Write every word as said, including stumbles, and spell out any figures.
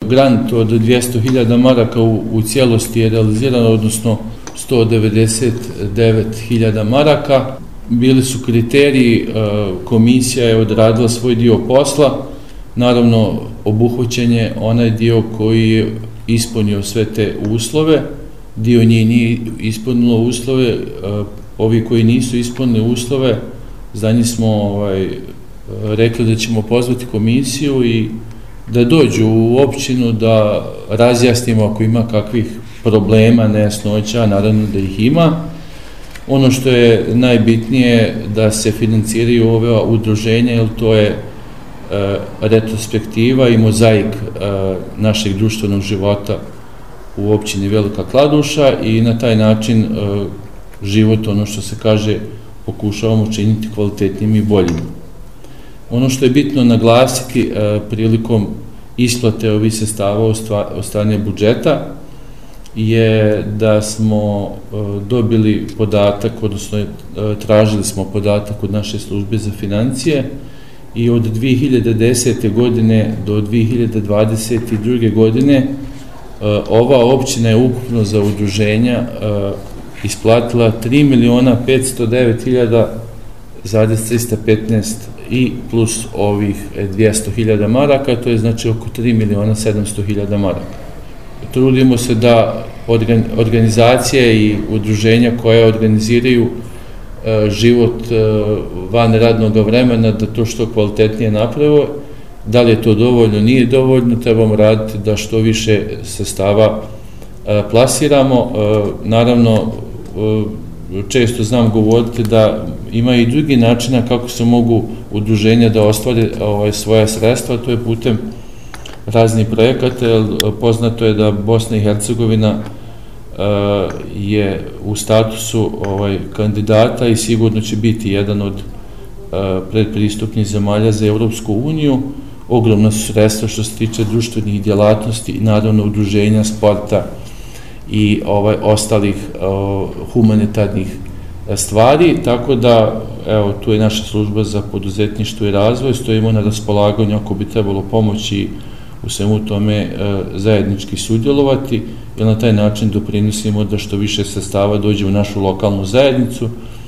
grant od dvjesto hiljada maraka u, u cijelosti je realiziran, odnosno sto devedeset devet hiljada maraka. Bili su kriteriji, komisija je odradila svoj dio posla, naravno obuhvaćen je onaj dio koji je ispunio sve te uslove, dio njih nije ispunilo uslove, ovi koji nisu ispunili uslove, za njih smo ovaj, rekli da ćemo pozvati komisiju i da dođu u općinu da razjasnimo ako ima kakvih problema, nejasnoća, naravno da ih ima. Ono što je najbitnije da se financiraju ove udruženja, jer to je e, retrospektiva i mozaik e, našeg društvenog života u općini Velika Kladuša i na taj način e, život, ono što se kaže, pokušavamo činiti kvalitetnim i boljim. Ono što je bitno naglasiti e, prilikom isplate ovih sredstava od strane budžeta je da smo e, dobili podatak, odnosno e, tražili smo podatak od naše službe za financije i od dvije hiljade desete. godine do dvije hiljade dvadeset druge. godine e, ova općina je ukupno za udruženja e, isplatila tri miliona petsto devet hiljada trista petnaest i plus ovih dvjesto hiljada maraka, to je znači oko tri miliona sedamsto hiljada maraka. Trudimo se da organizacije i udruženja koje organiziraju život van radnog vremena, da to što kvalitetnije naprave. Da li je to dovoljno, nije dovoljno, trebamo raditi da što više sredstava plasiramo. Naravno, često znam govoriti da ima i drugi načina kako se mogu udruženja da ostvare ovaj, svoja sredstva, to je putem raznih projekata, jer poznato je da Bosna i Hercegovina uh, je u statusu ovaj, kandidata i sigurno će biti jedan od uh, predpristupnih zemalja za Evropsku uniju. Ogromna su sredstva što se tiče društvenih djelatnosti i naravno udruženja, sporta i ovaj, ostalih uh, humanitarnih stvari, tako da evo, tu je naša služba za poduzetništvo i razvoj, stojimo na raspolaganju ako bi trebalo pomoći u svemu tome e, zajednički sudjelovati, jer na taj način doprinosimo da što više sredstava dođe u našu lokalnu zajednicu,